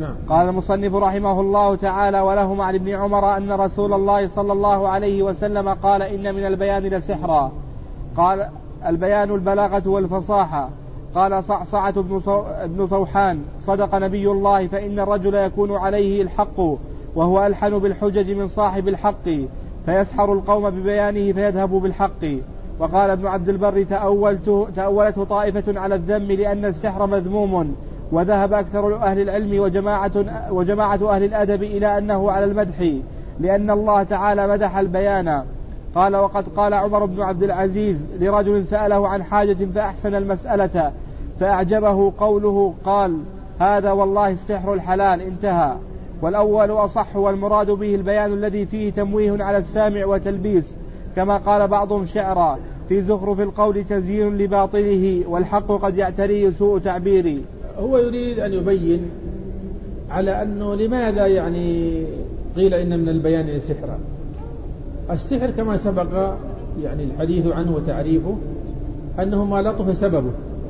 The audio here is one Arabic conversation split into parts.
نعم. قال المصنف رحمه الله تعالى: ولهما عن ابن عمر أن رسول الله صلى الله عليه وسلم قال: إن من البيان لسحرا. قال: البيان البلاغة والفصاحة. قال صعصعة بن صوحان: صدق نبي الله، فإن الرجل يكون عليه الحق وهو ألحن بالحجج من صاحب الحق، فيسحر القوم ببيانه فيذهب بالحق. وقال ابن عبد البر: تأولته طائفة على الذم لأن السحر مذموم، وذهب أكثر أهل العلم وجماعة أهل الأدب إلى أنه على المدح، لأن الله تعالى مدح البيان. قال: وقد قال عمر بن عبد العزيز لرجل سأله عن حاجة فأحسن المسألة فأعجبه قوله، قال: هذا والله السحر الحلال، انتهى. والأول أصح، والمراد به البيان الذي فيه تمويه على السامع وتلبيس، كما قال بعضهم شعرا: في زخرف القول تزيين لباطله، والحق قد يعتريه سوء تعبيري. هو يريد أن يبين على أنه لماذا يعني قيل إن من البيان لسحرا. السحر كما سبق يعني الحديث عنه وتعريفه أنه ما لطف سببه،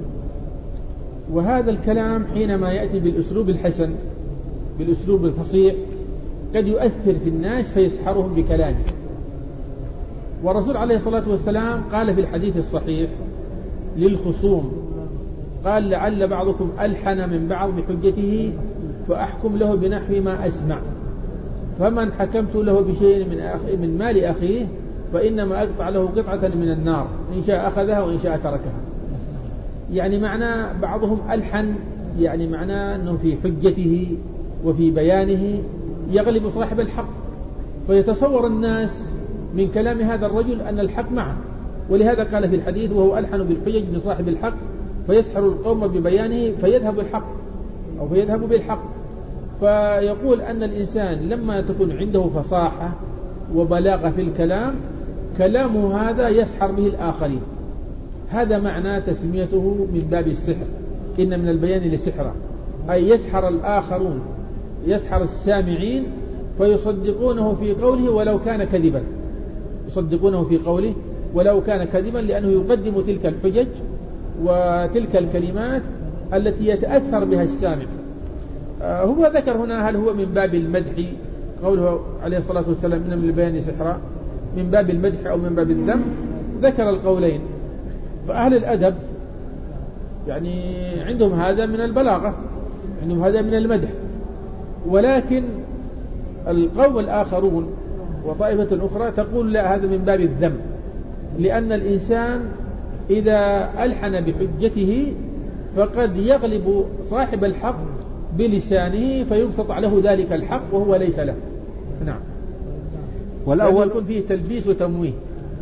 وهذا الكلام حينما يأتي بالأسلوب الحسن بالأسلوب الفصيح قد يؤثر في الناس فيسحرهم بكلامه. والرسول عليه الصلاة والسلام قال في الحديث الصحيح للخصوم، قال: لعل بعضكم ألحن من بعض بحجته فأحكم له بنحو ما أسمع، فمن حكمت له بشيء من مال أخيه فإنما أقطع له قطعة من النار، إن شاء أخذها وإن شاء تركها. يعني معنى بعضهم ألحن، يعني معناه أنه في حجته وفي بيانه يغلب صاحب الحق، فيتصور الناس من كلام هذا الرجل أن الحق معه، ولهذا قال في الحديث: وهو ألحن بالحجج من صاحب الحق فيسحر القوم ببيانه فيذهب الحق أو فيذهب بالحق. فيقول أن الإنسان لما تكون عنده فصاحة وبلاغة في الكلام، كلامه هذا يسحر به الآخرين. هذا معنى تسميته من باب السحر، إن من البيان لسحرا، أي يسحر الآخرون، يسحر السامعين فيصدقونه في قوله ولو كان كذبا، يصدقونه في قوله ولو كان كذبا، لأنه يقدم تلك الحجج وتلك الكلمات التي يتأثر بها السامع. هو ذكر هنا هل هو من باب المدح، قوله عليه الصلاة والسلام إن من البيان سحرا، من باب المدح أو من باب الذم، ذكر القولين. فأهل الأدب يعني عندهم هذا من البلاغة، عندهم هذا من المدح، ولكن القوم الآخرون وطائفة أخرى تقول لا، هذا من باب الذم، لأن الإنسان إذا ألحن بحجته فقد يغلب صاحب الحق بلسانه فيبسط له ذلك الحق وهو ليس له. نعم. والأول يكون فيه تلبيس وتمويه.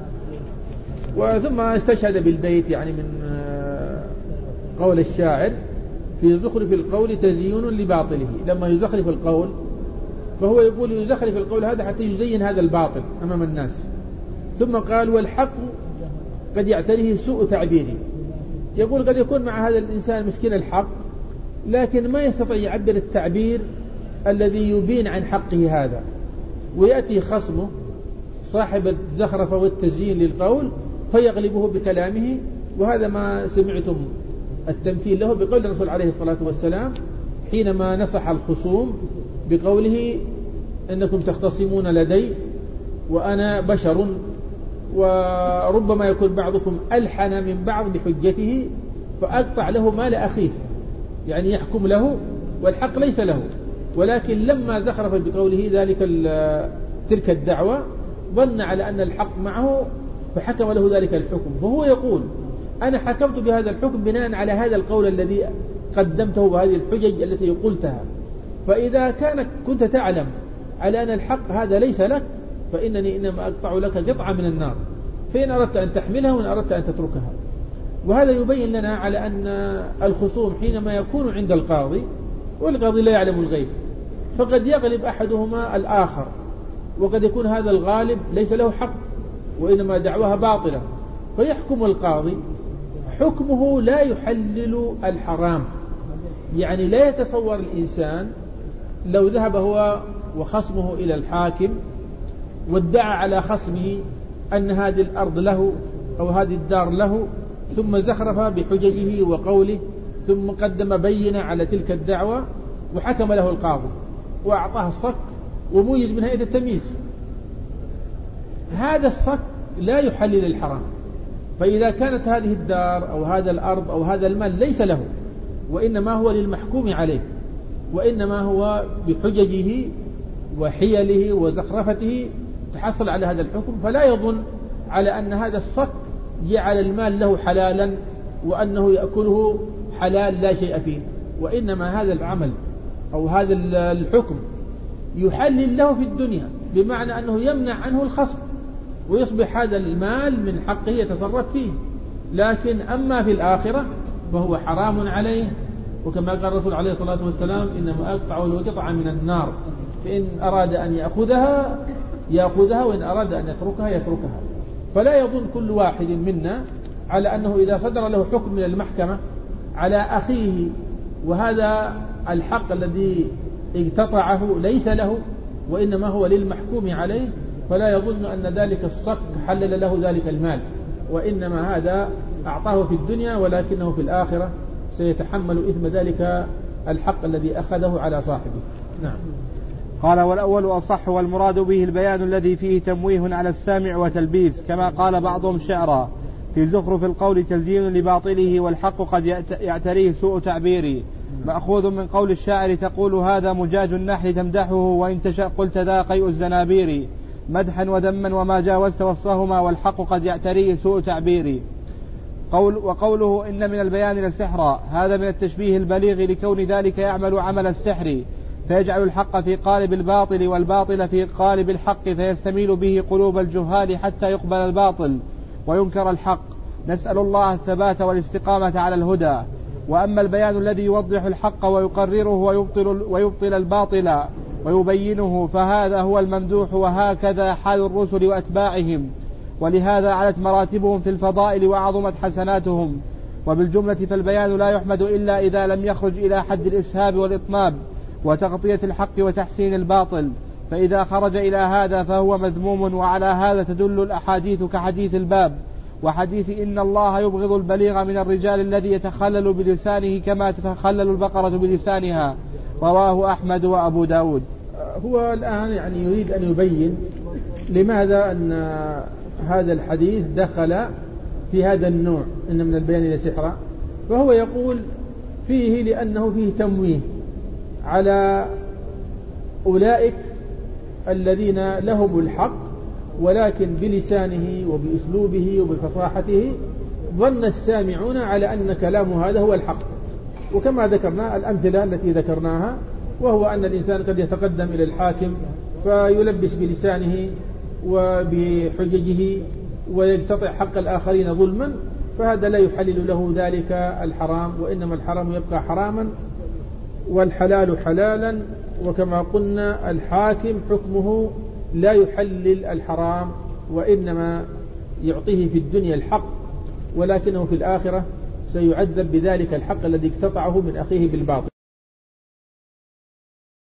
وثم استشهد بالبيت يعني من قول الشاعر: في زخرف القول تزيين لباطله. لما يزخرف القول فهو يقول يزخرف القول هذا حتى يزين هذا الباطل أمام الناس. ثم قال: والحق قد يعتريه سوء تعبيره. يقول قد يكون مع هذا الإنسان مسكين الحق لكن ما يستطيع يعبر التعبير الذي يبين عن حقه هذا، ويأتي خصمه صاحب الزخرفة والتزيين للقول فيغلبه بكلامه. وهذا ما سمعتم التمثيل له بقول الرسول عليه الصلاة والسلام حينما نصح الخصوم بقوله: إنكم تختصمون لدي وأنا بشر، وربما يكون بعضكم ألحن من بعض بحجته فأقطع له مال أخيه، يعني يحكم له والحق ليس له، ولكن لما زخرف بقوله ذلك تلك الدعوة ظن على أن الحق معه فحكم له ذلك الحكم. فهو يقول: أنا حكمت بهذا الحكم بناء على هذا القول الذي قدمته وهذه الحجج التي قلتها، فإذا كنت تعلم على أن الحق هذا ليس لك فإنني إنما أقطع لك قطعة من النار، فإن أردت أن تحملها وإن أردت أن تتركها. وهذا يبين لنا على أن الخصوم حينما يكون عند القاضي والقاضي لا يعلم الغيب فقد يغلب أحدهما الآخر، وقد يكون هذا الغالب ليس له حق وإنما دعواها باطلة، فيحكم القاضي حكمه لا يحلل الحرام. يعني لا يتصور الإنسان لو ذهب هو وخصمه إلى الحاكم وادعى على خصمه أن هذه الأرض له أو هذه الدار له، ثم زخرف بحججه وقوله، ثم قدم بينة على تلك الدعوة، وحكم له القاضي وأعطاه الصك وميز من هيئة التمييز، هذا الصك لا يحلل الحرام. فإذا كانت هذه الدار أو هذا الأرض أو هذا المال ليس له وإنما هو للمحكوم عليه، وإنما هو بحججه وحيله وزخرفته تحصل على هذا الحكم، فلا يظن على أن هذا الصك جعل المال له حلالا وأنه يأكله حلال لا شيء فيه، وإنما هذا العمل أو هذا الحكم يحلل له في الدنيا، بمعنى أنه يمنع عنه الخصم ويصبح هذا المال من حقه يتصرف فيه. لكن أما في الآخرة فهو حرام عليه، وكما قال الرسول عليه الصلاة والسلام إنما أقطع القطعة من النار، فإن أراد أن يأخذها وإن أراد أن يتركها. فلا يظن كل واحد منا على أنه إذا صدر له حكم من المحكمة على أخيه وهذا الحق الذي اقتطعه ليس له وإنما هو للمحكوم عليه، فلا يظن أن ذلك الصك حلل له ذلك المال، وإنما هذا أعطاه في الدنيا ولكنه في الآخرة سيتحمل إثم ذلك الحق الذي أخذه على صاحبه. نعم. قال: والأول أصح، والمراد به البيان الذي فيه تمويه على السامع وتلبيس، كما قال بعضهم شعرا في زخرف القول تزيين لباطله، والحق قد يعتريه سوء تعبيري، مأخوذ من قول الشاعر: تقول هذا مجاج النحل تمدحه، وإن تشاء قلت ذا قيء الزنابير، مدحا وذما وما جاوزت وصفهما، والحق قد يعتريه سوء تعبيري. وقوله إن من البيان لسحرا، هذا من التشبيه البليغ لكون ذلك يعمل عمل السحر، فيجعل الحق في قالب الباطل والباطل في قالب الحق، فيستميل به قلوب الجهال حتى يقبل الباطل وينكر الحق. نسأل الله الثبات والاستقامة على الهدى. وأما البيان الذي يوضح الحق ويقرره ويبطل الباطل ويبينه، فهذا هو الممدوح، وهكذا حال الرسل وأتباعهم، ولهذا علت مراتبهم في الفضائل وعظمت حسناتهم. وبالجملة فالبيان لا يحمد إلا إذا لم يخرج إلى حد الإسهاب والإطناب وتغطية الحق وتحسين الباطل، فإذا خرج إلى هذا فهو مذموم. وعلى هذا تدل الأحاديث كحديث الباب وحديث إن الله يبغض البليغ من الرجال الذي يتخلل بلسانه كما تتخلل البقرة بلسانها، رواه أحمد وأبو داود. هو الآن يريد أن يبين لماذا أن هذا الحديث دخل في هذا النوع، إن من البيان لسحرا. فهو يقول فيه لأنه فيه تمويه على أولئك الذين لهم الحق، ولكن بلسانه وبأسلوبه وبفصاحته ظن السامعون على أن كلامه هذا هو الحق. وكما ذكرنا الأمثلة التي ذكرناها، وهو أن الإنسان قد يتقدم إلى الحاكم فيلبس بلسانه وبحججه ويقتطع حق الآخرين ظلما، فهذا لا يحلل له ذلك الحرام، وإنما الحرام يبقى حراما والحلال حلالا. وكما قلنا الحاكم حكمه لا يحلل الحرام، وإنما يعطيه في الدنيا الحق، ولكنه في الآخرة سيعذب بذلك الحق الذي اقتطعه من أخيه بالباطل.